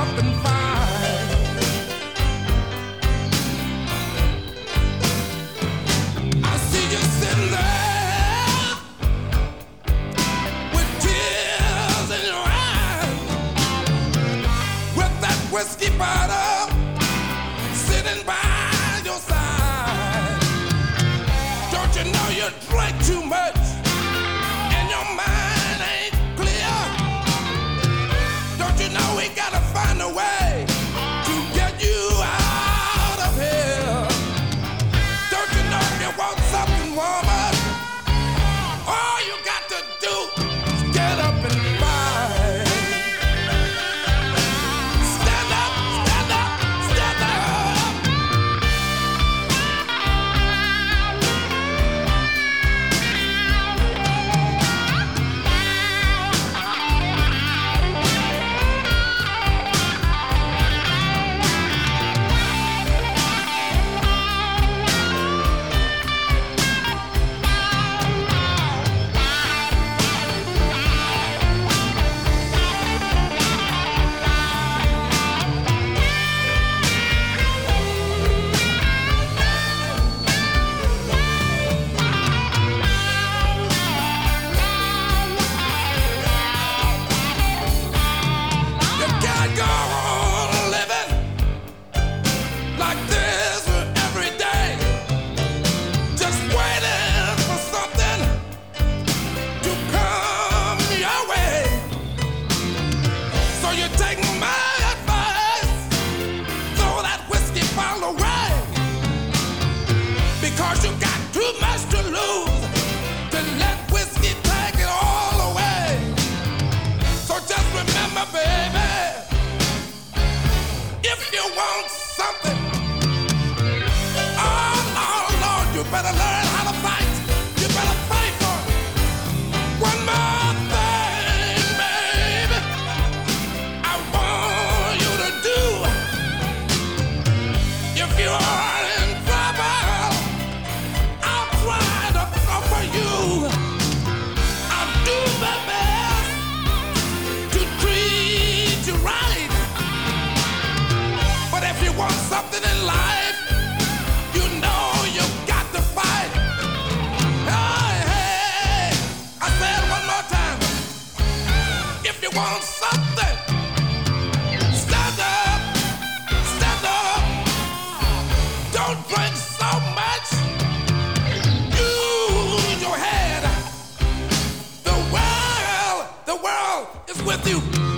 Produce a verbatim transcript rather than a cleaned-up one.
up and find. I see you sitting there with tears in your eyes, with that whiskey bottle sitting by your side. Don't you know you drank too much and your mind ain't clear? Don't you know we gotta find a way to get you out of here? Don't you know if you want something warmer, all you got to do is get up and fight. Stand up, stand up, stand up. You can't go on living like this every day, just waiting for something to come your way. So you take my advice, throw that whiskey bottle away, because you got too much to lose to let whiskey take it all away. So just remember, baby, if you want something, oh Lord, Lord, you better learn how to fight. You better fight for it. One more thing, baby, I want you to do. If you are in trouble, I'll try to comfort you. I'll do my best to treat you right. But if you want something in life, you know you got to fight. Hey, hey, I said it one more time. If you want something, stand up, stand up. Don't drink so much. Use your head. The world, the world is with you.